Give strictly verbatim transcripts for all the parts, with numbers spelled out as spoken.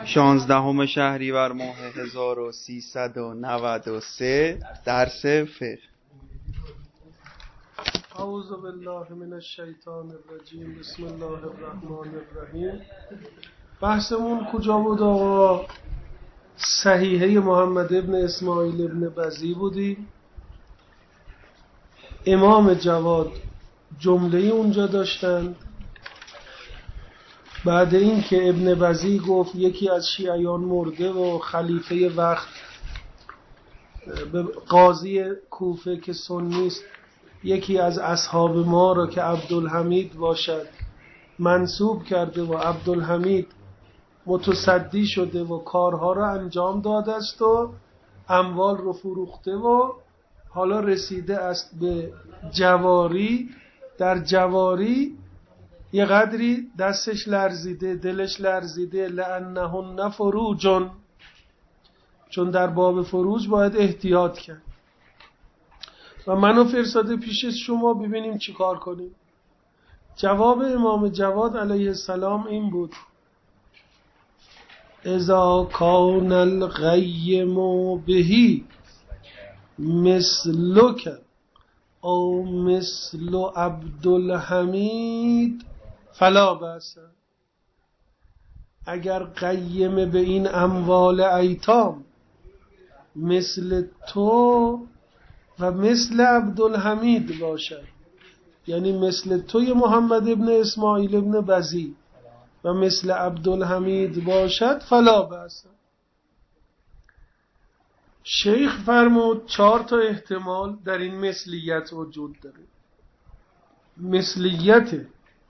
شانزدهم شهریور ماه هزار و سیصد و نود و سه. درس فقه. اعوذ بالله من الشیطان الرجیم. بسم الله الرحمن الرحیم. بحثمون کجا بود آقا؟ صحیحه محمد ابن اسماعیل ابن بزی بودیم. امام جواد جمله اونجا داشتند. بعد این که ابن بزی گفت یکی از شیعیان مرده و خلیفه وقت به قاضی کوفه که سنیست یکی از اصحاب ما را که عبدالحمید باشد منصوب کرده و عبدالحمید متصدی شده و کارها را انجام داده است و اموال رو فروخته و حالا رسیده است به جواری. در جواری یه قدری دستش لرزیده، دلش لرزیده. لأنهن فروجن، چون در باب فروج باید احتیاط کرد. و منو فرستاده پیش شما ببینیم چی کار کنیم. جواب امام جواد علیه السلام این بود: اذا کان الغیم بهی مثلک او مثل عبدالحمید فلا بأس. اگر قیم به این اموال ایتام مثل تو و مثل عبدالحمید باشد، یعنی مثل توی محمد ابن اسماعیل ابن بزی و مثل عبدالحمید باشد فلا بأس. شیخ فرمود چهار تا احتمال در این مثلیت وجود داره. مثلیت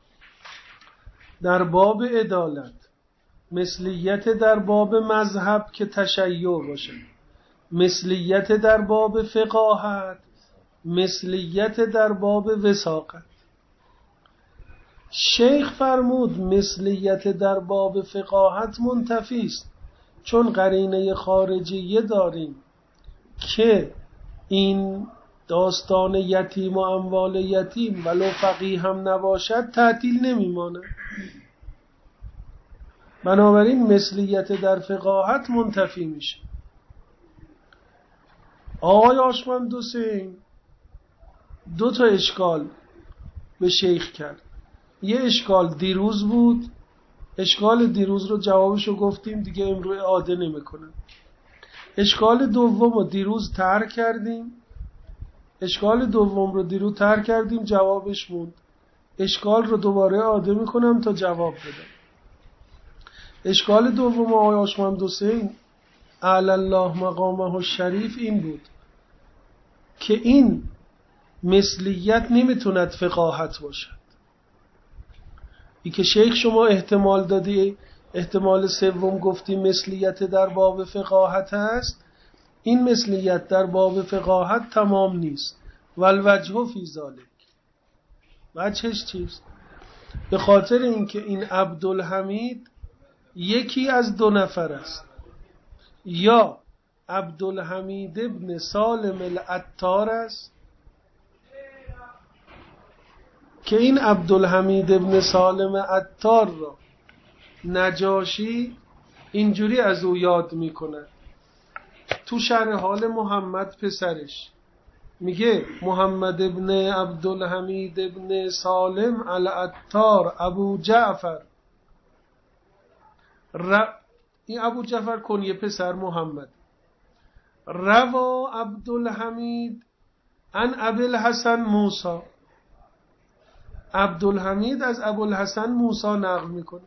در باب عدالت، مثلیت در باب مذهب که تشیع باشه، مثلیت در باب فقاهت، مثلیت در باب وثاقت. شیخ فرمود مثلیت در باب فقاهت منتفی است، چون قرینه خارجیه داریم که این داستان یتیم و اموال یتیم ولو فقیه هم نباشد تعطیل نمیمانه. بنابراین مثلیت در فقاهت منتفی میشه. آقای آشمند حسین دو تا اشکال به شیخ کرد. یه اشکال دیروز بود، اشکال دیروز رو جوابشو گفتیم دیگه، امروز اعاده نمیکنم. اشکال دوم رو دیروز ترک کردیم، اشکال دوم رو دیروز ترک کردیم، جوابش موند. اشکال رو دوباره اعاده میکنم تا جواب بدم. اشکال دوم آقای آشمند حسین اعلی الله مقامه الشریف این بود که این مثلیت نمیتوند فقاهت باشد. این که شیخ شما احتمال دادی، احتمال سوم گفتی مثلیت در باب فقاهت است، این مثلیت در باب فقاهت تمام نیست. والوجه فی ذلک، وجهش چیست؟ به خاطر اینکه این عبدالحمید یکی از دو نفر است. یا عبدالحمید ابن سالم العطار است که این عبدالحمید ابن سالم عطار را نجاشی اینجوری از او یاد میکنه تو شرح حال محمد پسرش، میگه محمد ابن عبدالحمید ابن سالم العطار ابو جعفر ر... این ابو جعفر کنیه پسر محمد. روا عبدالحمید عن ابوالحسن موسی، عبدالحمید از ابوالحسن موسی نقل میکنه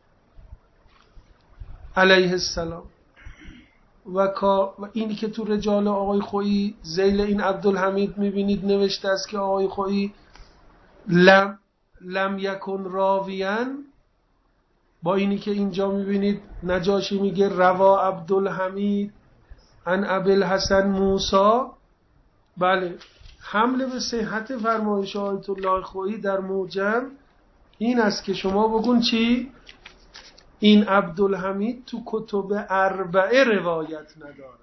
علیه السلام. و اینی که تو رجال آقای خویی ذیل این عبدالحمید میبینید نوشته است که آقای خویی لم لم یکن راویان، با اینی که اینجا میبینید نجاشی میگه روا عبدالحمید عن ابوالحسن موسی. بله، حمله به صحت فرمایش آیت الله خویی در موجم این است که شما بگون چی؟ این عبدالحمید تو کتب اربعه روایت ندارد،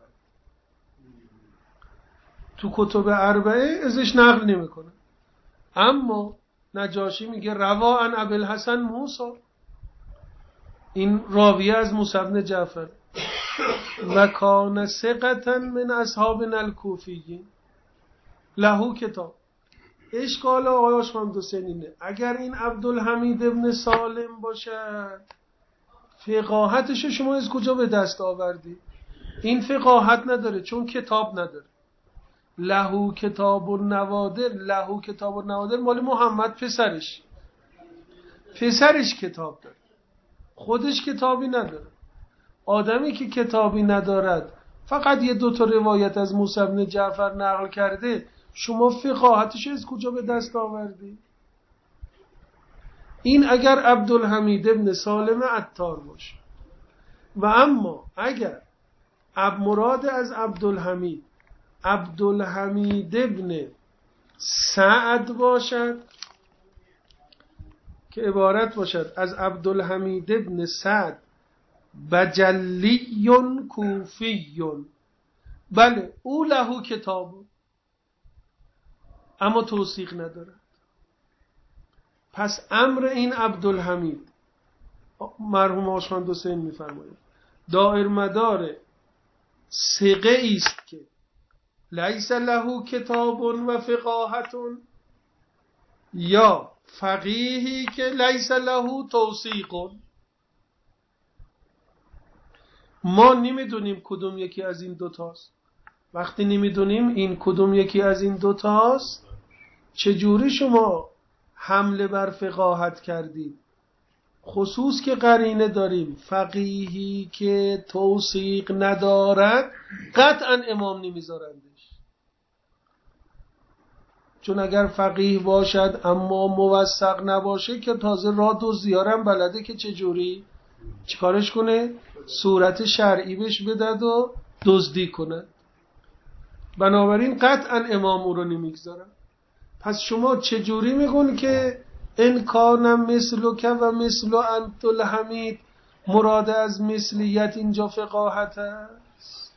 تو کتب اربعه ازش نقل نمیکنه. اما نجاشی میگه روا عن ابوالحسن موسی. این راویه از موسی بن جعفر. و کان ثقة من اصحابنا الکوفیین له کتاب. اشکال آقای آشمند حسین اینه اگر این عبدالحمید ابن سالم باشد، فقاهتشو شما از کجا به دست آوردی؟ این فقاهت نداره چون کتاب نداره. لهو کتاب و نوادر، لهو کتاب و نوادر مال محمد پسرش، پسرش کتاب داره، خودش کتابی نداره. آدمی که کتابی ندارد فقط یه دوتا روایت از موسی بن جعفر نقل کرده، شما فقاهتش از کجا به دست آوردی؟ این اگر عبدالحمید ابن سالم عطار باشه. و اما اگر اب مراد از عبدالحمید عبدالحمید ابن سعد باشد که عبارت باشد از عبدالحمید ابن سعد بجلیون کوفیون، بله او لهو کتاب اما توثیق ندارد. پس امر این عبدالحمید، مرحوم آشمند حسین میفرماید، دائر مدار ثقه است که لیس له کتاب و فقاهتون، یا فقیهی که لیس له توثیق. ما نمیدونیم کدوم یکی از این دوتاست. وقتی نمیدونیم این کدوم یکی از این دوتاست، چجوری شما حمله بر فقاهت کردید؟ خصوص که قرینه داریم فقیهی که توثیق ندارد قطعا امام نمیذارندش. چون اگر فقیه باشد اما موثق نباشه که تازه راه دزدیارم بلده که چجوری چیکارش کنه، صورت شرعی بهش بدد و دزدی کنه. بنابراین قطعا امام او رو نمیگذارن. پس شما چجوری میگون که ان کان مثلک و مثل عبدالحمید، مراد از مثلیت اینجا فقاهت است؟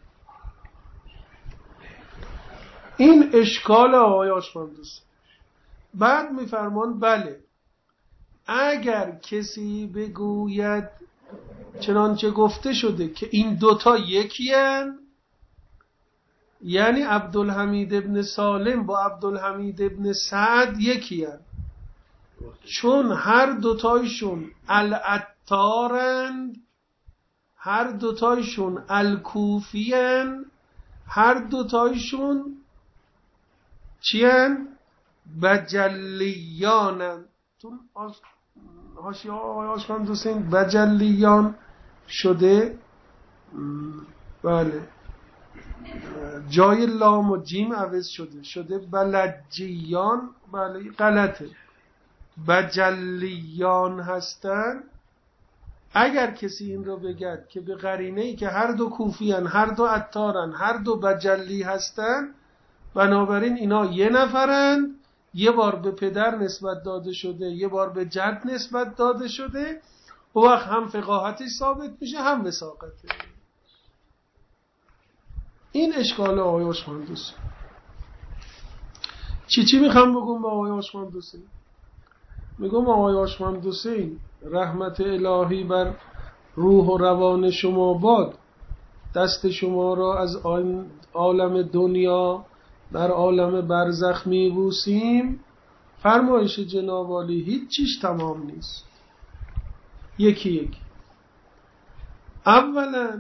این اشکال آقای آشمندوس. بعد میفرمان بله اگر کسی بگوید چنانچه گفته شده که این دوتا یکی هن، یعنی عبدالحمید ابن سالم با عبدالحمید ابن سعد یکی هن، چون هر دوتایشون العطارند، هر دوتایشون الکوفیان، هر دوتایشون چی هن؟ بجلیانن. تو حاشیه آقای آشمند حسین بجلیان شده، بله جای لام و جیم عوض شده شده بلجیان، بله غلطه، بجلیان هستن. اگر کسی این رو بگد که به قرینه ای که هر دو کوفیان، هر دو عطارن، هر دو بجلی هستن، بنابراین اینا یه نفرند، یه بار به پدر نسبت داده شده، یه بار به جد نسبت داده شده، و وقت هم فقاهتش ثابت میشه هم وثاقته. این اشکال آقای آشمندوسی. چی چی میخوام بگم با آقای آشمندوسی؟ میگم آقای آشمندوسی رحمت الهی بر روح و روان شما باد، دست شما را از عالم دنیا در عالم برزخ میبوسیم. فرمایش جناب عالی هیچ چیش تمام نیست، یکی یکی. اولا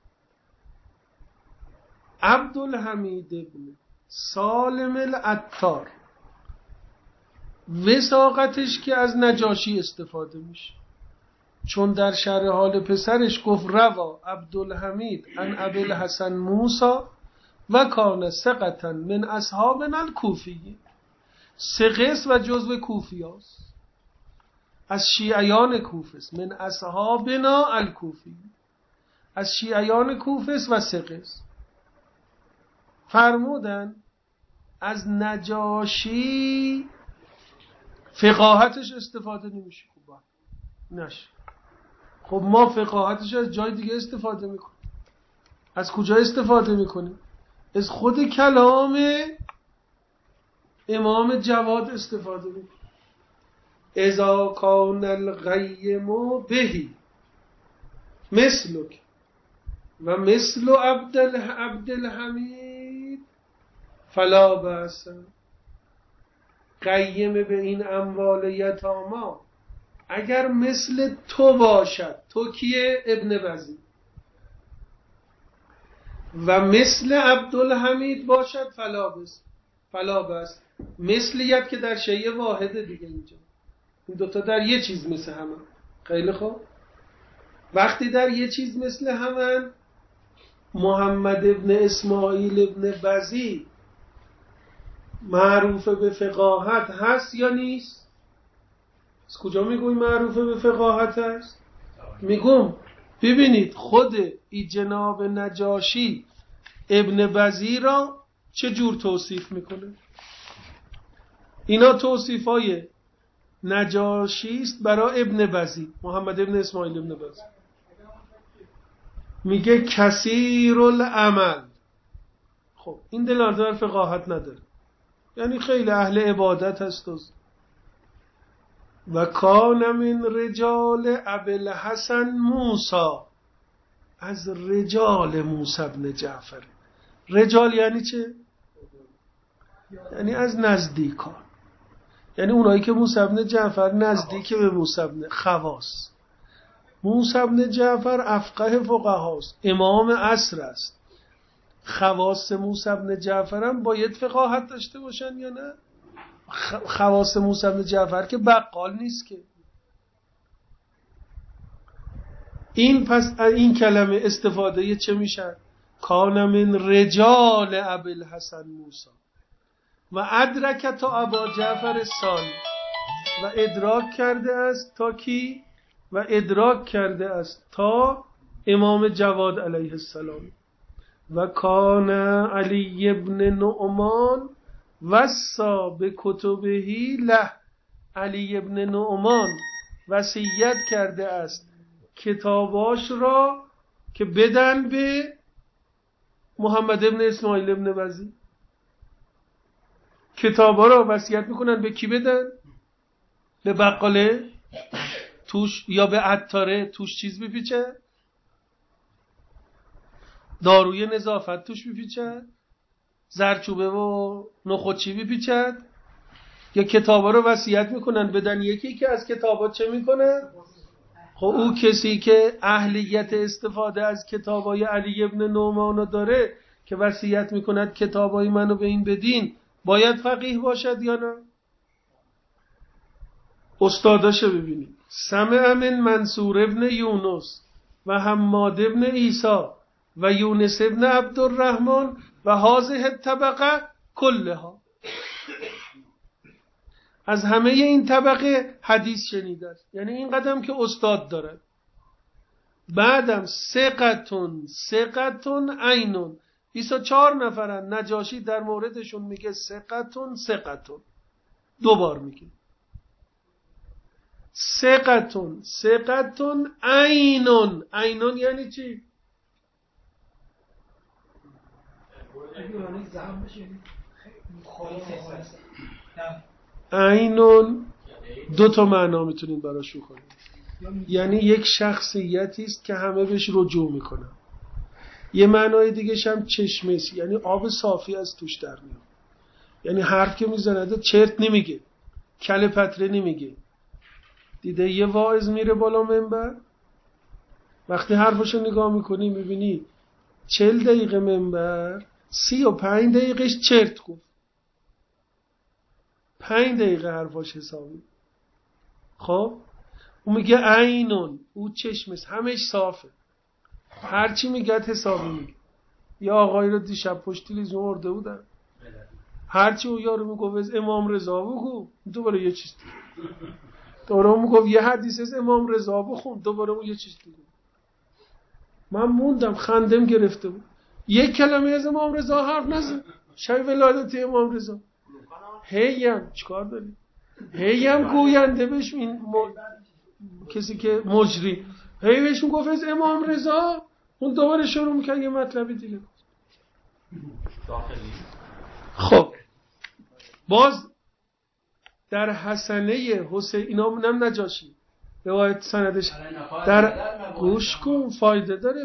عبدالحمید ابن سالم العطار وثاقتش که از نجاشی استفاده میشه، چون در شرح حال پسرش گفت روا عبدالحمید عن ابی الحسن موسی و کان ثقة من اصحابنا الکوفیین. ثقه و جزو کوفیاست، از شیعیان کوفه است، من اصحابنا الکوفیین، از شیعیان کوفه است و ثقه است. فرمودن از نجاشی فقاهتش استفاده نمیشه. خوبه نشه. خب ما فقاهتش از جای دیگه استفاده میکنیم. از کجا استفاده میکنیم؟ از خود کلام امام جواد استفاده میکنیم. اذا کان الغیم بهی مثلک و مثل عبد عبدالحمید فلا بأس. قیم به این اموال یتاما اگر مثل تو باشد، تو کیه؟ ابن بزی. و مثل عبدالحمید باشد فلا بأس. فلا بأس مثلیت که در شیء واحده دیگه، اینجا این دوتا در یه چیز مثل همه. خیلی خوب، وقتی در یه چیز مثل همه، محمد ابن اسماعیل ابن بزی معروف به فقاهت هست یا نیست؟ از کجا میگوی معروف به فقاهت هست؟ میگم ببینید خود ای جناب نجاشی ابن بزی را چه جور توصیف میکنه. اینا توصیفای نجاشی است برای ابن بزی، محمد ابن اسماعیل ابن بزی. میگه کثیر العمل. خب این دلالت بر فقاهت نداره، یعنی خیلی اهل عبادت هست. و کان من رجال ابوالحسن موسی، از رجال موسی ابن جعفر. رجال یعنی چه؟ یعنی از نزدیکان، یعنی اونایی که موسی ابن جعفر نزدیک به موسی ابن خواص. موسی ابن جعفر افقه فقهاست، امام عصر است. خواص موسی ابن جعفر هم باید فقاهت داشته باشن یا نه؟ خواص موسی ابن جعفر که بقال نیست که. این پس این کلمه استفاده چه میشه؟ کان من رجال ابوالحسن موسی و ادرک تا ابا جعفر ثانی، و ادراک کرده است تا کی؟ و ادراک کرده است تا امام جواد علیه السلام. و کان علی ابن نعمان وصا به کتبهی له، علی ابن نعمان وصیت کرده است کتاباش را که بدن به محمد ابن اسماعیل ابن بزی. کتابا را وصیت میکنن به کی بدن؟ به بقاله توش یا به عطاره توش چیز بپیچه، داروی نظافت توش بپیچه، زرچوبه و نخودچی بپیچد، یا کتابا رو وصیت میکنن بدن یکی که از کتابا چه میکنه؟ خب او کسی که اهلیت استفاده از کتابای علی ابن نعمان داره که وصیت میکند کتابای منو به این بدین، باید فقیه باشد یا نه؟ استاداشو ببینید. سمع من منصور ابن یونس و حماد ابن عیسی و یونس ابن عبدالرحمن و هذه الطبقه کلها، از همه این طبقه حدیث شنیده است، یعنی این قدم که استاد داره. بعدم ثقتون ثقتون عینون، بیست و چهار نفرن نجاشی در موردشون میگه ثقتون ثقتون، دو بار میگه ثقتون ثقتون عینون. عینون یعنی چی؟ عینون دو تا معنا میتونیم براش بکنیم، یعنی یک شخصیتی است که همه بهش رجوع میکنن. یه معنای دیگه‌ش هم چشمه است، یعنی آب صافی از توش در میاد، یعنی حرف که میزنه چرت نمیگه، کله پتره نمیگه. دیده یه واعظ میره بالا منبر، وقتی حرفشو نگاه میکنی میبینی چل دقیقه منبر، سی و پنج دقیقهش چرت گفت، پنج دقیقه حرفاش حسابی. خب اون میگه عینون، او چشمش همش صافه، هرچی میگه حسابی میگه. یا آقایی رو دیشب پشت تلویزیون آورده بودن، هرچی او یارو میگفت امام رضا بگو، دوباره یه چیز دیگه، دوباره اون میگفت یه حدیث از امام رضا بخون، دوباره اون یه چیز دیگه. من موندم، خندم گرفته بود. یک کلمه از امام رضا حرف نزد، شب ولادت امام رضا. هیم چیکار داری؟ هیم گوینده بهش این م... کسی که مجری هی بهش گفت از امام رضا، اون دوباره شروع میکنه یه مطلبی دیگه. خب باز در حسنه حسین، اینا هم نجاشی روایت سندش در گوش کن فایده داره.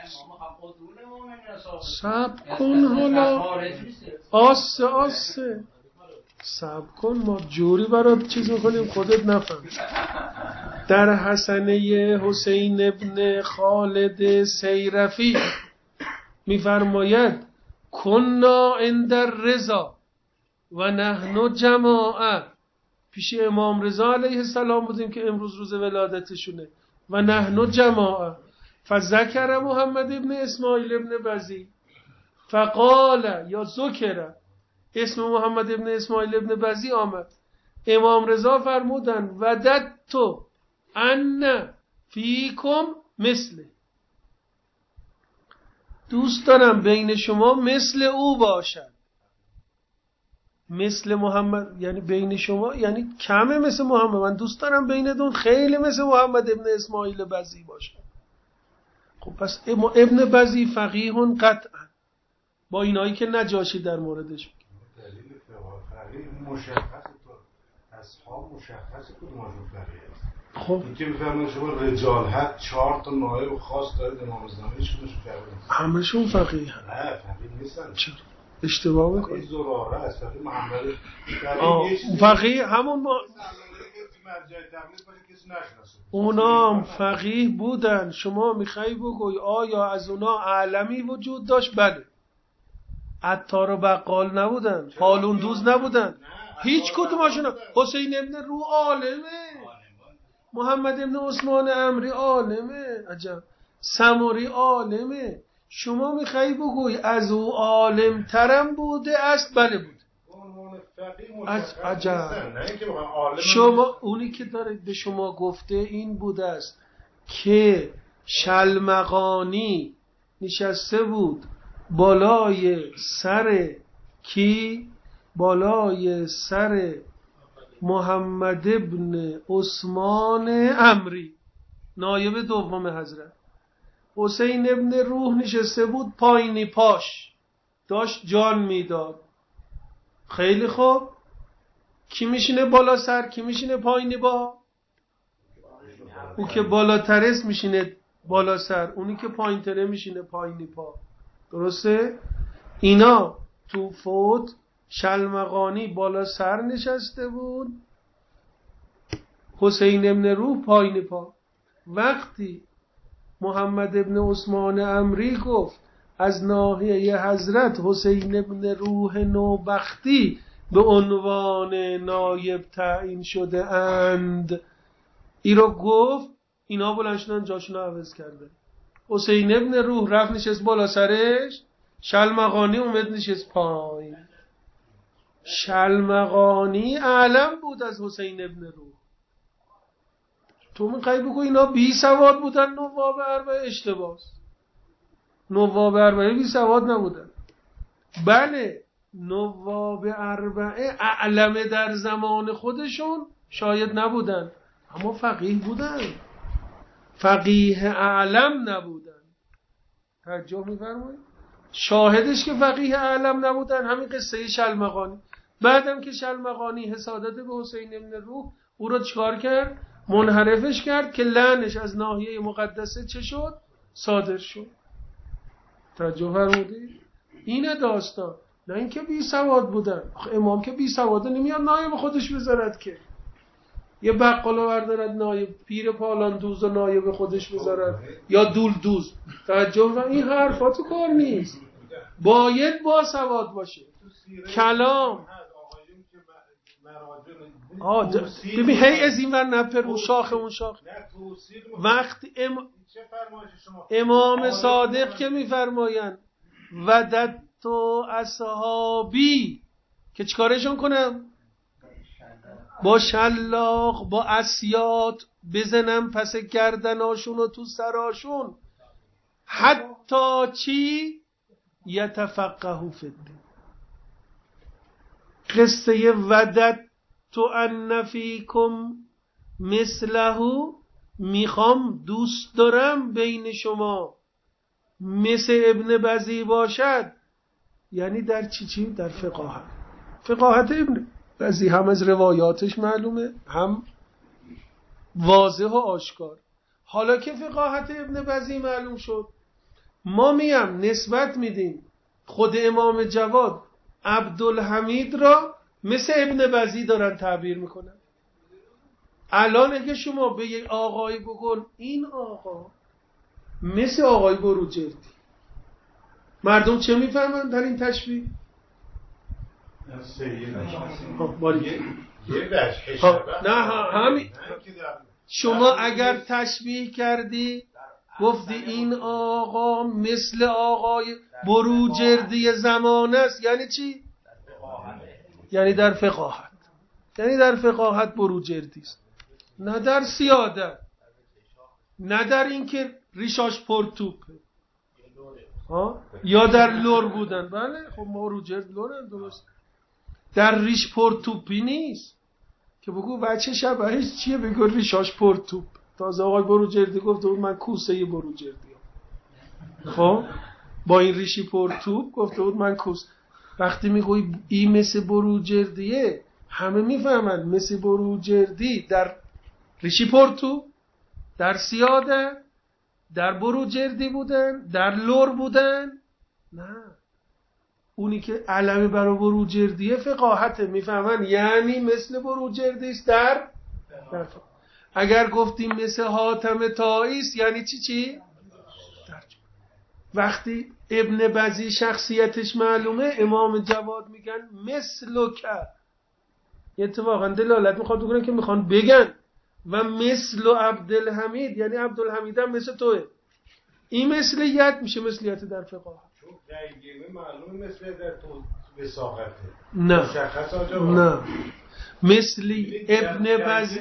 سب کن حالا آسه آسه سب کن، ما جوری برات چیز میکنیم خودت نفهم. در حسنه حسین ابن خالد سیرفی میفرماید کنا عند الرضا و نحن جماعه، پیش امام رضا علیه السلام بودیم که امروز روز ولادتشونه، و نحن جماعه. فذکر محمد ابن اسماعیل ابن بزی فقال یا ذکر، اسم محمد ابن اسماعیل ابن بزی آمد، امام رضا فرمودن وددت ان فیکم مثله، دوست دارم بین شما مثل او باشد. مثل محمد یعنی بین شما یعنی کمه مثل محمد، من دوست دارم بینتون خیلی مثل محمد ابن اسماعیل بزی باشد. خب پس ابن بزی فقیه قطعا با اینایی که نجاشی در موردش دلیل فقیه مشخص تو اصحاب مشخص کدومشون فقیه است. خب این که میفرمایید شما رجال حد چهار تا نایب خاص دارید امام زمان، هیچ کدومشون فقیه نیست. همشون فقیه هم. نه فقیه نیستن. چرا؟ اشتباه میکنی. این زراره است. فقیه محمد فقیه فقیه همون ما اونا هم فقیه بودن. شما میخوای بگوی آیا از اونا عالمی وجود داشت؟ بله. عطار و بقال نبودن، قالون دوز نبودن، هیچ کدومشون. حسین ابن رو عالمه، محمد ابن عثمان عمری عالمه، عجب سموری عالمه. شما میخوای بگوی از او عالم ترم بوده است؟ بله بود. از عجب شما اونی که داره به شما گفته این بوده است که شلمغانی نشسته بود بالای سر کی؟ بالای سر محمد ابن عثمان عمری، نایب دوم حضرت. حسین ابن روح نشسته بود پایینی پاش، داشت جان میداد. خیلی خوب، کی میشینه بالا سر، کی میشینه پایینی با؟ او که بالاترست میشینه بالا سر، اونی که پایین تره میشینه پایینی پا. درسته؟ اینا تو فوت شلمغانی بالا سر نشسته بود، حسین ابن روح پایین پا. وقتی محمد ابن عثمان عمری گفت از ناحیه حضرت حسین ابن روح نوبختی به عنوان نایب تعیین شده اند، ای رو گفت، اینا بلند شدن جاشون رو عوض کرده. حسین ابن روح رفت نشست بالا سرش، شلمغانی اومد نشست پایین. شلمغانی اعلم بود از حسین ابن روح. تو میخوای بگو اینا بی سواد بودن؟ نواب اربعه اشتباس. نواب اربعه بی سواد نبودن. بله نواب اربعه اعلم در زمان خودشون شاید نبودن، اما فقیه بودن. فقیه اعلم نبودن. توجه میفرمایید؟ شاهدش که فقیه اعلم نبودن همین قصه شلمغانی. بعدم که شلمغانی حسادت به حسین ابن روح او رو چکار کرد؟ منحرفش کرد که لعنش از ناحیه مقدسه چه شد؟ صادر شد. توجه فرمودید؟ اینه داستان. نه اینکه بی سواد بودن. آخه امام که بی سواده نمیاد نایب خودش بذارد که. یه بقالو بردارد نایب، پیر پالان دوز و نایب خودش بذارد، یا دول دوز. توجه و این حرفاتو کار نیست. باید با سواد باشه. کلام آه ببین هی از این ور نپر اون شاخ اون شاخ. وقتی ام... امام صادق که میفرماین وددت اصحابی که چیکارشون کنم؟ با شلاق با اسیات بزنم پس گردناشون و تو سراشون، حتی چی؟ یتفقهوا فی الدین. قصه وددت ان فیکم مثله، میخوام دوست دارم بین شما مثل ابن بزی باشد، یعنی در چی چی؟ در فقاهت. فقاهت ابن بزی هم از روایاتش معلومه، هم واضح و آشکار. حالا که فقاهت ابن بزی معلوم شد، ما میم نسبت میدیم خود امام جواد عبدالحمید را مثل ابن بزی دارن تعبیر میکنن. الان اگه شما به یک آقای بگن این آقا مثل آقای بروجردی، مردم چه میفهمن در این تشبیه؟ نه همین. شما اگر تشبیه کردی گفتی این آقا مثل آقای بروجردی زمان است، یعنی چی؟ یعنی در فقاهت، یعنی در فقاهت بروجردی است، نه در سیادت، نه در اینکه ریشاش پرتوپه ها یا در لور بودن. بله خب بروجرد لورن، درست. در ریش پرتوپی نیست که بگو بچه شبهش چیه، بگو ریشاش پرتوپ. تازه آقای بروجردی گفته بود من کوسه بروجردی هم. خب با این ریشی پرتوپ گفته بود من کوس. وقتی میگوی این مثل بروجردیه، همه میفهمن مثل بروجردی در ریشی پرتوپ، در سیاده، در بروجردی بودن، در لور بودن. نه، اونی که علم برای بروجردیه فقاهته، میفهمن یعنی مثل بروجردی است در در اگر گفتیم مثل حاتم طایی است یعنی چی چی؟ وقتی ابن بزی شخصیتش معلومه، امام جواد میگن مثل که، اتفاقا دلالت میخواد بکنن که میخوان بگن و مثل عبدالحمید، یعنی عبدالحمید هم مثل توه. این مثلیت میشه مثلیت در فقه. چون غیبی معلومه مثل در تو وساقته. نه نه مثلی ابن بزی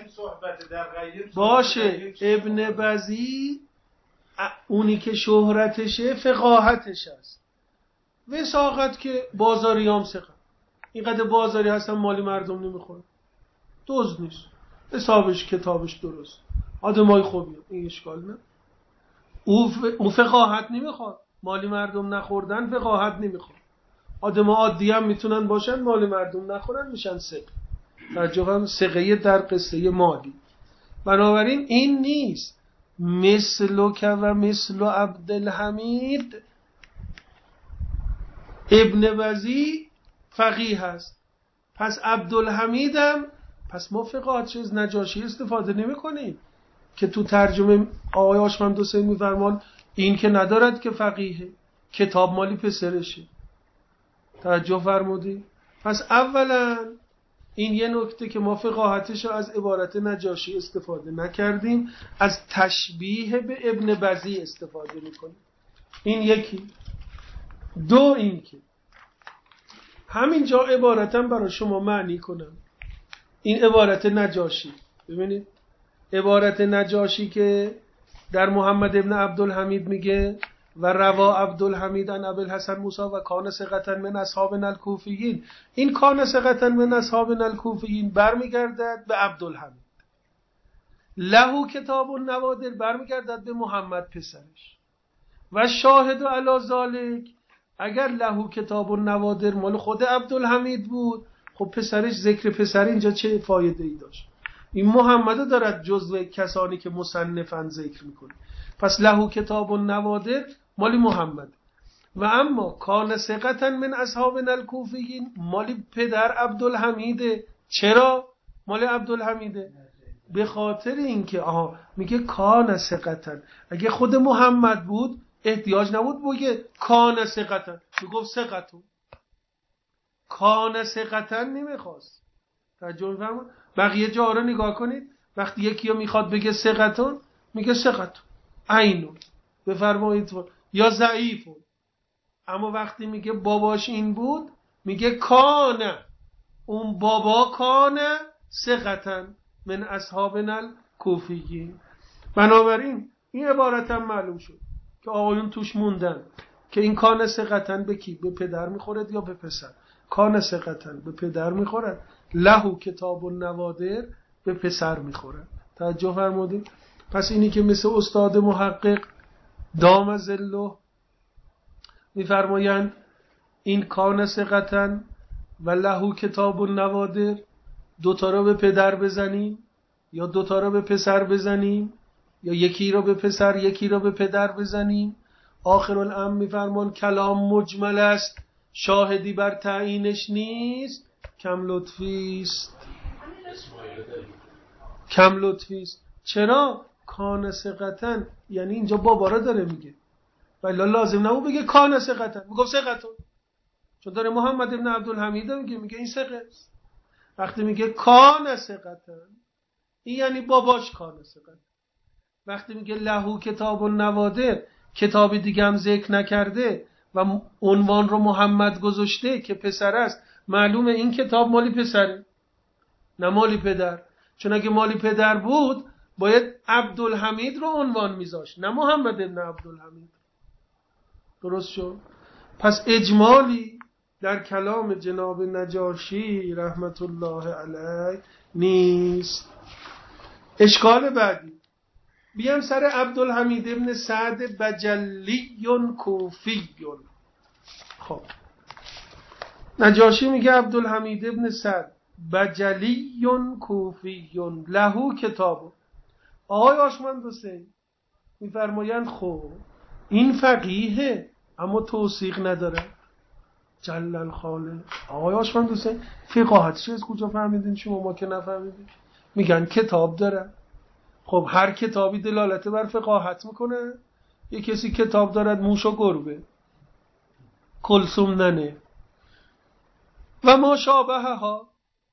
باشه، ابن بزی اونی که شهرتشه فقاهتش هست. وساقت که بازاری هم سقه، اینقدر بازاری هستن مالی مردم نمیخوره، دوز نیست، حسابش کتابش درست، آدمای خوبیه، این اشکال نه. او فقاهت نمیخواد، مالی مردم نخوردن فقاهت نمیخواد. آدم عادی هم میتونن باشن مالی مردم نخورن میشن سقه. ترجمه سقه در قصه مالی. بنابراین این نیست مثل که و مثل عبدالحمید. ابن بزی فقیه هست، پس عبدالحمیدم، پس ما فقاهت چیز نجاشی استفاده نمی کنیم که تو ترجمه آقای آشمند حسین میفرمان این که ندارد که فقیه، کتاب مالی پسرشه. توجه فرمودی؟ پس اولا این یه نکته که ما فقاهتش رو از عبارت نجاشی استفاده نکردیم، از تشبیه به ابن بزی استفاده میکنیم. این یکی. دو این که همینجا عبارتم برای شما معنی کنم. این عبارت نجاشی، ببینید عبارت نجاشی که در محمد ابن عبدالحمید میگه و روا عبدالحمید عن ابوالحسن موسی و کان ثقة من اصحابنا الکوفیین، این کان ثقة من اصحابنا الکوفیین برمیگردد به عبدالحمید. له کتاب النوادر برمیگردد به محمد پسرش. و شاهد علی ذالک، اگر له کتاب النوادر مال خود عبدالحمید بود، خب پسرش، ذکر پسر اینجا چه فایده ای داشت؟ این محمد دارد جزو کسانی که مصنفن ذکر میکنه، پس له کتاب النوادر مالی محمد. و اما کان ثقة من اصحابنا الکوفیین مالی پدر عبدالحمیده. چرا مالی عبدالحمیده؟ به خاطر اینکه آها میگه کان ثقة، اگه خود محمد بود احتیاج نبود بگه کان ثقة، میگفت ثقة. کان ثقة نمیخواست. توجه فرمایید. بقیه جا رو نگاه کنید، وقتی یکی رو میخواد بگه ثقة میگه ثقة عینو، بفرمایید، یا ضعیفو. اما وقتی میگه باباش این بود میگه کان، اون بابا کان ثقة من اصحابنا الکوفیین. بنابراین این عبارت هم معلوم شد که آقایون توش موندن که این کان ثقة به کی؟ به پدر میخورد یا به پسر؟ کان ثقة به پدر میخورد، له کتاب النوادر به پسر میخورد. توجه فرمودید؟ پس اینی که مثل استاد محقق دام ظله میفرمایند این کان ثقة و له کتاب النوادر دوتا رو به پدر بزنیم، یا دوتا رو به پسر بزنیم یا یکی رو به پسر یکی رو به پدر بزنیم. آخر الامر میفرمان کلام مجمل است، شاهدی بر تعیینش نیست، کم لطفی است. کم لطفی است. چرا؟ کان ثقةً، یعنی اینجا بابا را داره میگه، ولی لازم نبود بگه کان ثقةً، میگفت ثقةً، چون داره محمد ابن عبدالحمید میگه میگه این ثقه است. وقتی میگه کان ثقةً این یعنی باباش کان ثقةً. وقتی میگه لهو کتاب النوادر، کتابی دیگه هم ذکر نکرده و عنوان رو محمد گذاشته که پسر است، معلومه این کتاب مالی پسره نه مالی پدر. چون اگه مالی پدر بود باید عبدالحمید رو عنوان میذاشت نه محمد ابن عبدالحمید. درست شد؟ پس اجمالی در کلام جناب نجاشی رحمت الله علیه نیست. اشکال بعدی بیام سر عبدالحمید ابن سعد بجلی کوفی. خب نجاشی میگه عبدالحمید ابن سعد بجلی کوفی لهو کتاب. آقای آشمند حسین میفرمایند خب این فقیهه اما توثیق نداره. جل الخالق. آقای آشمند حسین فقاهتش از کجا فهمیدین شما؟ ما که نفهمیدیم. میگن کتاب داره. خب هر کتابی دلالت بر فقاهت میکنه. یه کسی کتاب دارد موش و گربه، کلثوم ننه و ما شابه ها،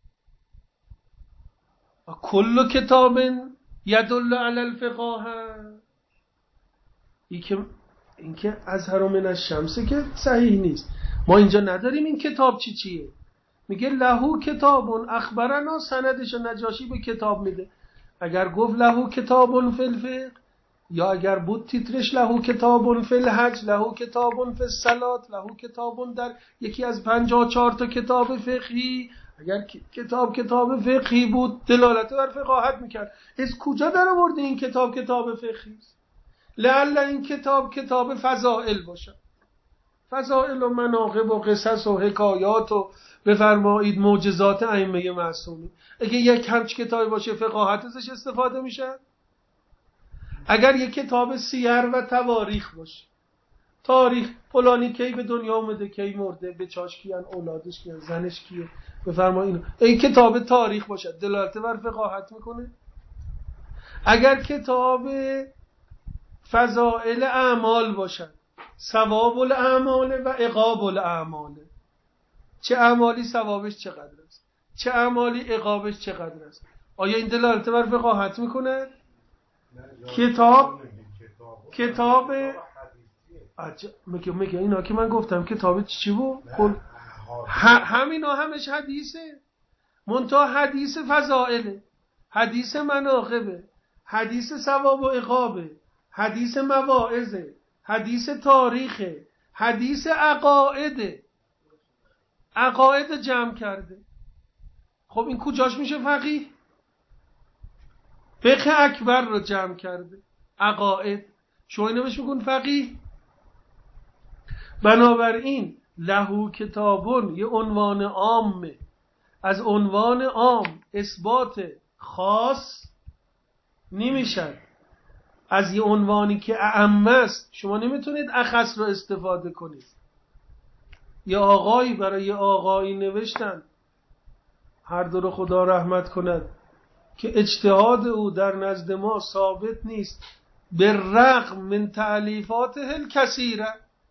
کل کتاب یدل علی الفقاهه. این که این که ازهر من الشمس که صحیح نیست. ما اینجا نداریم این کتاب چی چیه. میگه لهو کتابون اخبرنا، سندش نجاشی به کتاب میده. اگر گفت لهو کتابون فی الفقه، یا اگر بود تیترش لهو کتابون فی الحج، لهو کتابون فی الصلات، لهو کتابون در یکی از پنجاه و چهار تا کتاب فقهی، اگر کتاب کتاب فقهی بود دلالت بر فقاهت میکرد. از کجا در آورده این کتاب کتاب فقهی است؟ لعل این کتاب کتاب فضائل باشه، فضائل و مناقب و قصص و حکایات و بفرمایید معجزات ائمه معصومین. اگه یک همچ کتابی باشه فقاهت ازش استفاده میشه. اگر یک کتاب سیر و تواریخ باشه، تاریخ فلانی کی به دنیا اومده کی مرده، به چاش کیان، اولادش کیان، زنش کیه، بفرمایید این کتاب تاریخ باشه دلالت بر فقاهت میکنه. اگر کتاب فضائل اعمال باشد، ثواب الاعمال و عقاب الاعمال، چه اعمالی ثوابش چقدر است، چه اعمالی عقابش چقدر است، آیا این دلالت بر فقاهت میکنه؟ کتاب کتاب میگه میگه اینا که من گفتم کتاب چی بود؟ کل همینا همش حدیثه، منتها حدیث فضائله، حدیث مناقبه، حدیث ثواب و عقابه، حدیث مواعظه، حدیث تاریخه، حدیث عقائده، عقاید جمع کرده. خب این کجاش میشه فقیه؟ فقه اکبر رو جمع کرده، عقاید. شما اینو بهش میگن فقیه؟ بنابراین لهو کتابون یه عنوان عامه، از عنوان عام اثبات خاص نمیشد. از یه عنوانی که اعم است شما نمیتونید اخص رو استفاده کنید. یه آقایی برای یه آقایی نوشتن، هر دو رو خدا رحمت کند، که اجتهاد او در نزد ما ثابت نیست به رغم من تألیفاته الکثیره،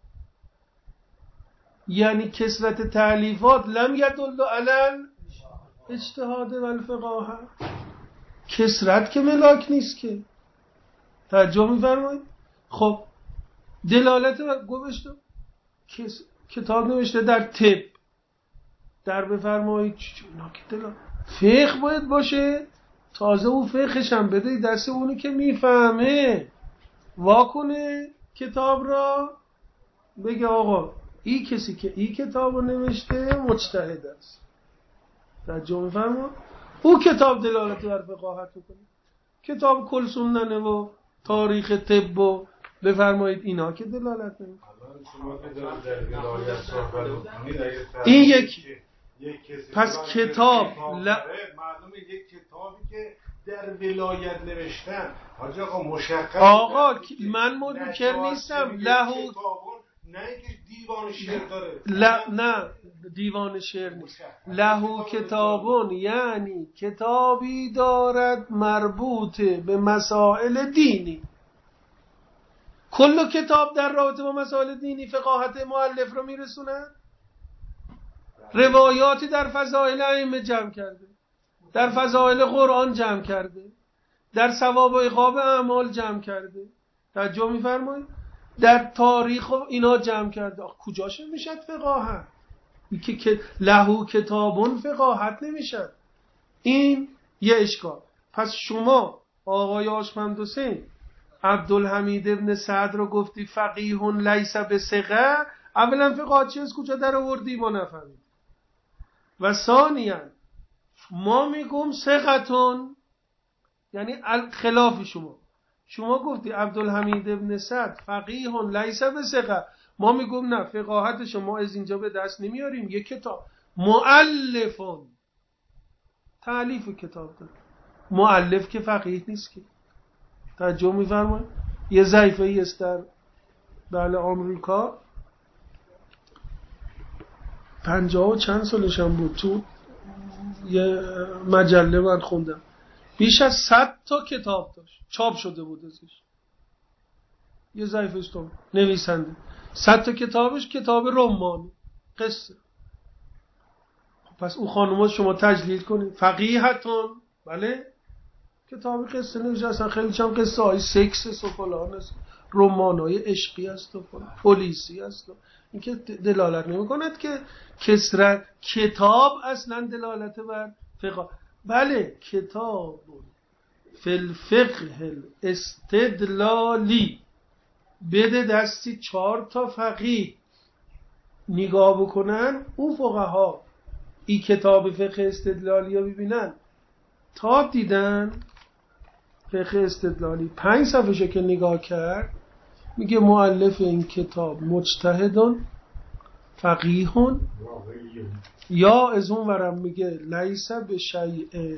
یعنی کثرت تألیفات لم یدل علی اجتهاد و الفقاهه. کثرت که ملاک نیست که. توجه می‌فرمایید؟ خب دلالت بر گوشت کس... کتاب نوشته در طب، در بفرمایید اینا که دلالت فقه باید باشه، تازه او فقهش هم بده دست اونی که میفهمه، واکنه کتاب را بگه آقا این کسی که این کتاب رو نوشته مجتهد است. توجه می‌فرمایید؟ او کتاب دلالت بر فقاهت میکنه. کتاب کلثوم ننه و تاریخ طب و بفرمایید اینا که دلالت نمیکنه. این یک پس کتاب ل... معلومه یک کتابی که در ولایت نوشتن. حاج آقا مشخص آقا من منکر نیستم. لهو نه اینکه دیوان شعر داره. لا نه دیوان شعر نیست. لهو کتابون یعنی کتابی دارد مربوط به مسائل دینی. کل کتاب در رابطه با مسائل دینی فقاهت مؤلف رو میرسونه. روایاتی در فضائل ائمه جمع کرده، در فضائل قرآن جمع کرده، در ثواب و عقاب اعمال جمع کرده. توجه می‌فرمایید؟ در تاریخ و اینا جمع کرده. کجاش میشد فقاهت؟ این که لهو کتابون فقاهت نمیشد. این یه اشکال. پس شما آقای آشمند حسین عبدالحمید ابن سعد رو گفتی فقیه لیس بثقه. اولا فقاهت چیه؟ از کجا در آوردی؟ ما نفهمید. و ثانیاً ما میگم ثقتون یعنی خلاف شما. شما گفتی عبدالحمید ابن سعد فقیه لیس بثقه، ما میگم نه، فقاهت شما از اینجا به دست نمیاریم. یک کتاب مؤلفون تألیف کتاب داره، مؤلف که فقیه نیست که. توجه می‌فرمایید؟ یه ضعیفه ای است در بله آمریکا، پنجاه و چند سالشم بود، تو یه مجله من خوندم بیش از صد تا کتاب داشت چاپ شده بود ازش. یه ضعیفه است نویسنده، صد تا کتابش کتاب رمانی قصه. پس اون خانوما شما تجلیل کنید فقیهتون بله کتاب قصه نوشته، اصلا خیلی چند قصه های سکس و فلان است، رمان های عشقی است و فلان پلیسی است و این که دلالت نمی کند که کسرت کتاب اصلا دلالت بر فقه. بله کتاب فی الفقه الاستدلالی بده دستی چهار تا فقیه نگاه بکنن، اون فقها این کتاب فقه استدلالی رو ببینن تا دیدن فقه استدلالی پنج صفحه که نگاه کرد میگه مؤلف این کتاب مجتهدون فقیهون یا از اون ورم میگه لیس به شیء،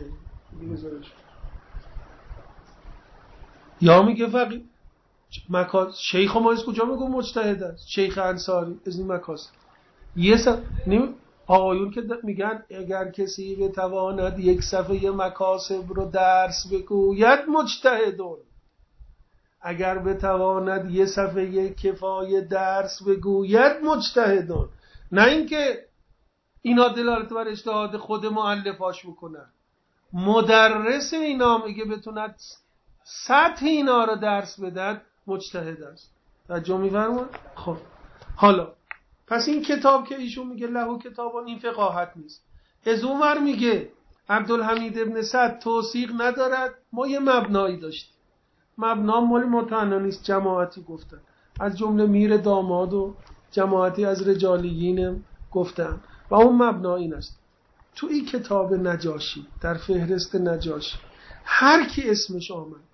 یا میگه فقیه مکاس. شیخ ما از کجا میگه مجتهد است؟ شیخ انصاری از این مکاس. یه صف... نیم... آقایون که میگن اگر کسی بتواند یک صفحه مکاسب رو درس بگوید مجتهدون، اگر بتواند یک صفحه کفایه درس بگوید مجتهدون. نه اینکه اینا دلالت بر اجتهاد خود مؤلفاش بکنن، مدرس اینا میگه بتوند سطح اینا رو درس بدن مجتهد است. توجه می‌فرمایید؟ خب حالا پس این کتاب که ایشون میگه لهو کتابان این فقاهت نیست. از اونور میگه عبدالحمید ابن سعد توثیق ندارد. ما یه مبنایی داشتیم، مبنا مال متعنی نیست، جماعتی گفتن، از جمله میر داماد و جماعتی از رجالیین گفتن و اون مبنا این است. تو این کتاب نجاشی در فهرست نجاشی هر کی اسمش آمد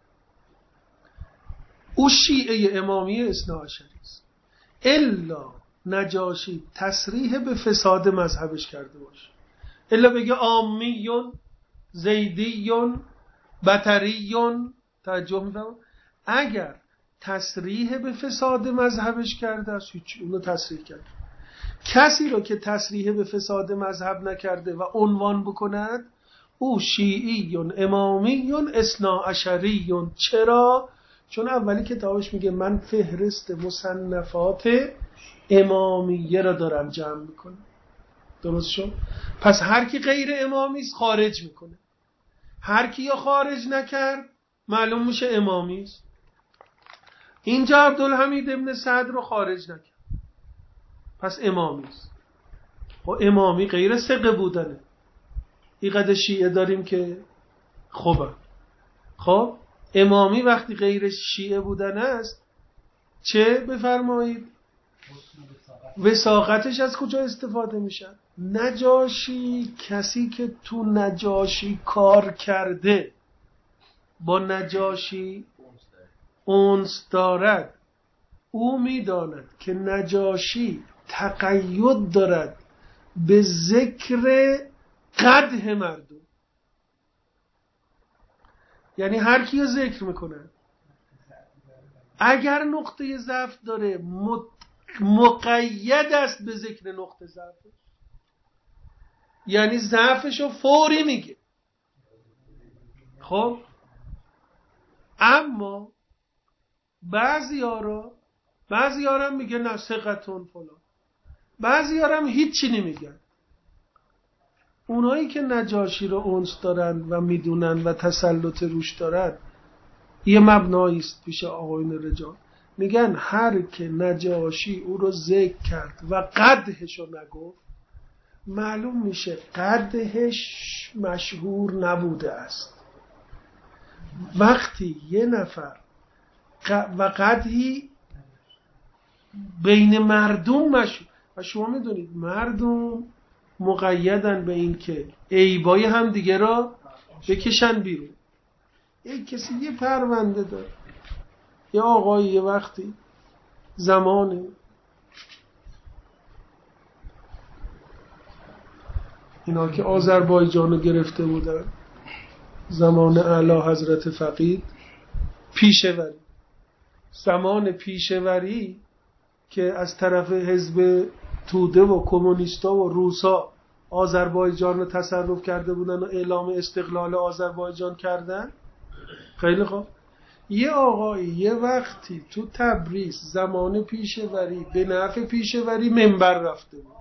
او شیعه امامی اثنا عشری است، الا نجاشی تصریح به فساد مذهبش کرده باشه، الا بگه عامیون زیدیون بطریون. توجه می‌فرمایید؟ اگر تصریح به فساد مذهبش کرده است هیچ، اونو تصریح کرده. کسی رو که تصریح به فساد مذهب نکرده و عنوان بکند او شیعیون امامیون اثنا عشریون. چرا؟ چون اولی کتابش میگه من فهرست مصنفات امامیه را دارم جمع میکنم. درست شد؟ پس هر کی غیر امامی است خارج میکنه، هر کی یا خارج نکرد معلوم میشه امامی است. اینجا عبدالحمید ابن سعد رو خارج نکرد پس امامی است. و امامی غیر ثقه بودنه. این قدر شیعه داریم که خوبه. خب امامی وقتی غیر شیعه بودن است چه بفرمایید؟ وثاقتش از کجا استفاده میشه؟ نجاشی کسی که تو نجاشی کار کرده، با نجاشی اونس دارد، او میداند که نجاشی تقید دارد به ذکر قدح مردم. یعنی هر کی رو ذکر میکنن. اگر نقطه ضعف داره مقید است به ذکر نقطه ضعفش، یعنی ضعفش رو فوری میگه. خب اما بعضی ها بعضی ها هم میگه نه ثقتون فلان، بعضی ها هم هیچی نمیگن. اونایی که نجاشی رو انس دارن و میدونن و تسلط روش دارن، یه مبنایی است پیش آقایون رجال، میگن هر که نجاشی او رو ذکر کرد و قدحش رو نگفت، معلوم میشه قدحش مشهور نبوده است. وقتی یه نفر و قدحی بین مردم مشهور، و شما میدونید مردم مقیدن به این که عیبای هم دیگه را بکشن بیرون. یک کسی یه پرونده داره، یه آقایی یه وقتی زمانه اینا که آذربایجان رو گرفته بودن، زمان اعلی حضرت فقید پیشوری، زمان پیشوری که از طرف حزب توده و کمونیستا و روسا آذربایجان رو تصرف کرده بودن و اعلام استقلال آذربایجان کردن. خیلی خوب، یه آقایی یه وقتی تو تبریز زمان پیشوری به نفع پیشوری منبر رفته بود.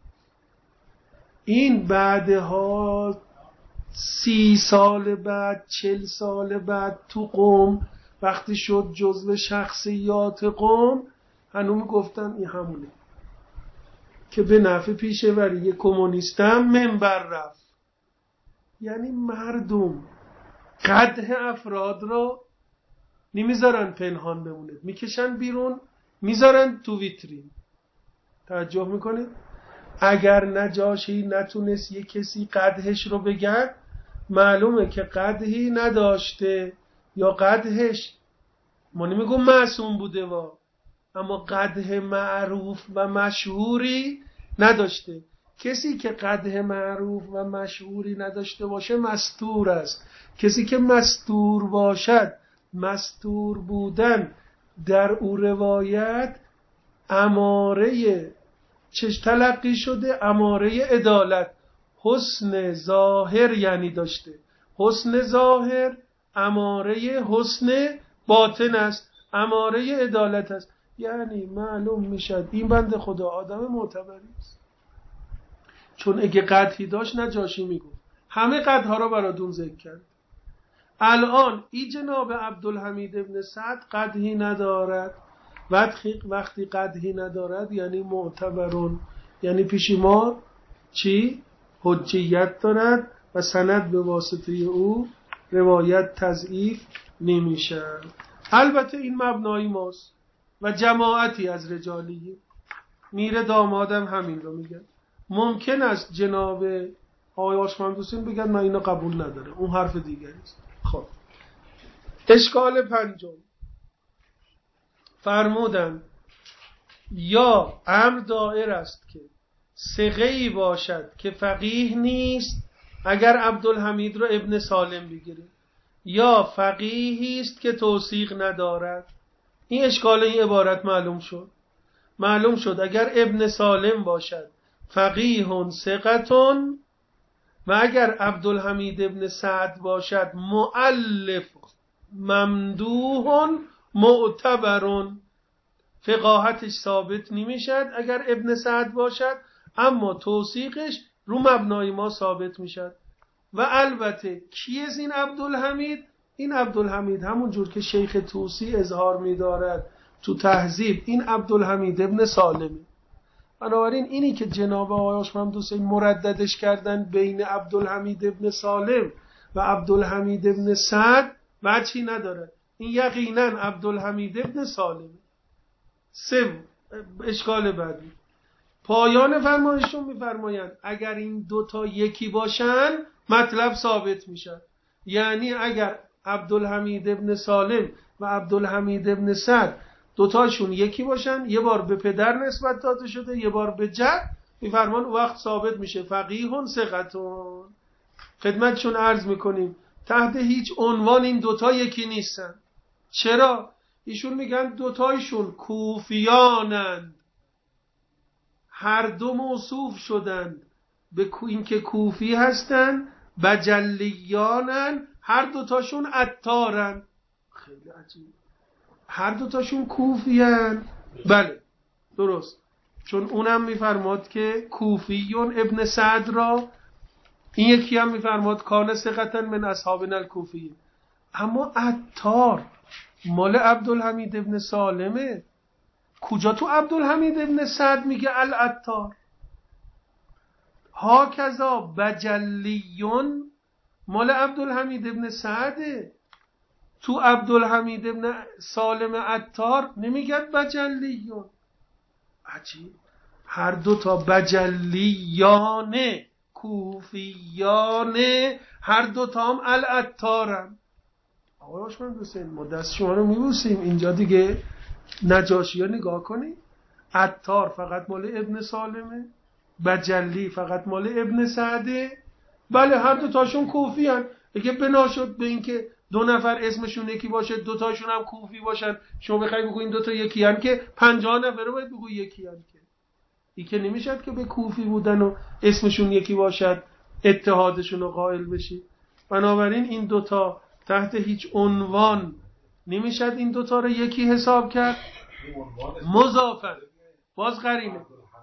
این بعدها سی سال بعد چل سال بعد تو قم وقتی شد جزو شخصیات قم، هنوز گفتن این همونه که به نفع پیشوری یه کمونیستم منبر رفت. یعنی مردم قدح افراد را نمیذارن پنهان بمونه، میکشن بیرون، میذارن تو ویترین. توجه میکنید؟ اگر نجاشی نتونست یه کسی قدحش رو بگن، معلومه که قدحی نداشته، یا قدحش ما نمیگم معصوم بوده وا، اما قدح معروف و مشهوری نداشته. کسی که قدح معروف و مشهوری نداشته باشه مستور است. کسی که مستور باشد، مستور بودن در او روایت اماره چش تلقی شده، اماره عدالت، حسن ظاهر یعنی داشته. حسن ظاهر اماره حسن باطن است، اماره عدالت است. یعنی معلوم میشد این بنده خدا آدم معتبری است. چون اگه قدحی داشت نجاشی میگفت. همه قدحها رو براتون ذکر کرد. الان ای جناب عبدالحمید ابن سعد قدحی ندارد. وقتی قدحی ندارد یعنی معتبرون، یعنی پیش ما چی؟ حجیت دارد و سند به واسطه او روایت تضعیف نمیشه. البته این مبنای ماست و جماعتی از رجالیه. میر دامادم همین رو میگن. ممکن است جناب آقای آشمند حسین بگن من اینو قبول نداره، اون حرف دیگری است. خب اشکال پنجم، فرمودن یا امر دائر است که ثقه‌ای باشد که فقیه نیست اگر عبدالحمید رو ابن سالم بگیره، یا فقیهی است که توثیق ندارد. این اشکال این عبارت معلوم شد. معلوم شد اگر ابن سالم باشد فقیه ثقتون، و اگر عبدالحمید ابن سعد باشد مؤلف ممدوح معتبرون، فقاهتش ثابت نمیشد اگر ابن سعد باشد، اما توثیقش رو مبنای ما ثابت میشد. و البته کی از این عبدالحمید؟ این عبدالحمید همون جور که شیخ طوسی اظهار می‌دارد تو تهذیب، این عبدالحمید ابن سالمه. بنابراین اینی که جناب آقای آشمند حسین مرددش کردن بین عبدالحمید ابن سالم و عبدالحمید ابن سعد وجهی نداره. این یقینا عبدالحمید ابن سالمه. سه اشکال بعدی، پایان فرمایشون میفرمایند اگر این دوتا یکی باشن مطلب ثابت میشه. یعنی اگر عبدالحمید ابن سالم و عبدالحمید ابن سعد دوتاشون یکی باشن، یه بار به پدر نسبت داده شده یه بار به جد، میفرمان وقت ثابت میشه فقیهون ثقتون. خدمتشون عرض میکنیم تحت هیچ عنوان این دوتا یکی نیستن. چرا؟ ایشون میگن دوتایشون کوفیانند، هر دو موصوف شدند به اینکه کوفی هستن، بجلیانن، هر دوتاشون عطارن. خیلی عجیب، هر دوتاشون کوفیان. بله درست، چون اونم میفرماد که کوفیون ابن سعد را، این یکی هم میفرماد کان ثقة من اصحابنا الکوفیین. اما عطار مال عبدالحمید ابن سالمه. کجا تو عبدالحمید ابن سعد میگه العطار؟ ها کذا بجلیون مال عبدالحمید ابن سعده، تو عبدالحمید ابن سالم عطار نمیگه بجلیون. عجیب، هر دو تا بجلیانه کوفیانه، هر دو تا هم العطارن. آقای هاشمند حسین ما دست شما رو میبوسیم، اینجا دیگه نجاشی ها نگاه کنید. عطار فقط مال ابن سالمه، بجلی فقط مال ابن سعده. بله هر دو تاشون کوفی هن. اگه بنا شد به این که دو نفر اسمشون یکی باشه، دو تاشون هم کوفی باشن، شما بخوای بگو این دو تا یکی هن که پنجاه نفر رو باید بگو یکی هن، که این که نمیشد که به کوفی بودن و اسمشون یکی باشد اتحادشون رو قائل بشی. بنابراین این دوتا تحت هیچ عنوان نمیشد این دوتا رو یکی حساب کرد. مضافن باز قرینه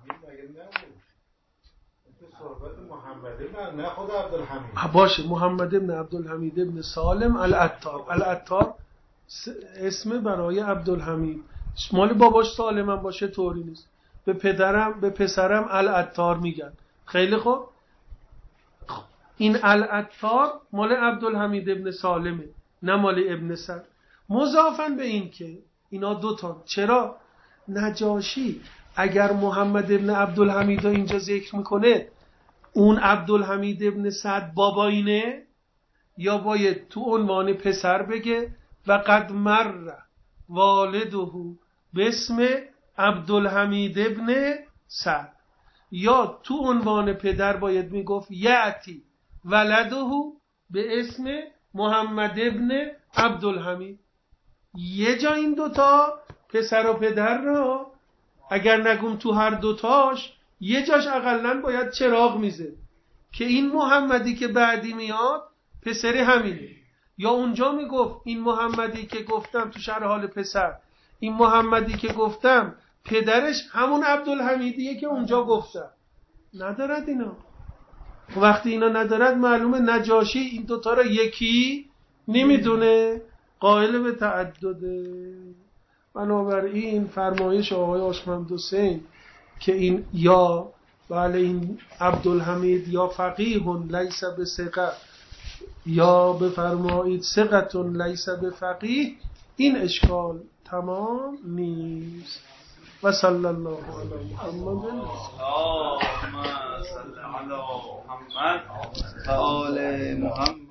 نه خود عبدالحمید باشه، محمد ابن عبدالحمید ابن سالم العطار. العطار اسم برای عبدالحمید، مال باباش سالم هم باشه طوری نیست. به پدرم به پسرم العطار میگن. خیلی خوب، این العطار مال عبدالحمید ابن سالمه نه مال ابن سعد. مضافن به این که اینا دوتا. چرا؟ نجاشی اگر محمد ابن عبدالحمید رو اینجا ذکر میکنه، اون عبدالحمید ابن سعد باباینه، یا باید تو عنوان پسر بگه و قد مر والده به اسم عبدالحمید ابن سعد، یا تو عنوان پدر باید میگفت یعتی ولده به اسم محمد ابن عبدالحمید. یه جا این دوتا پسر و پدر رو اگر نگم تو هر دوتاش، یه جاش اقلن باید چراغ میزه که این محمدی که بعدی میاد پسری همینه. یا اونجا میگفت این محمدی که گفتم تو شرح حال پسر، این محمدی که گفتم پدرش همون عبدالحمیدیه که اونجا گفتم. ندارد اینا. وقتی اینا ندارد معلومه نجاشی این دوتا رو یکی نمیدونه، قائل به تعدده. بنابراین فرمایش آقای هاشمند حسین که این یا بله این عبدالحمید یا فقیه لیس بثقه یا بفرمایید ثقه لیس بفقیه، این اشکال تمام نیست. و صلی الله علی محمد اللهم صل علی محمد و آل محمد.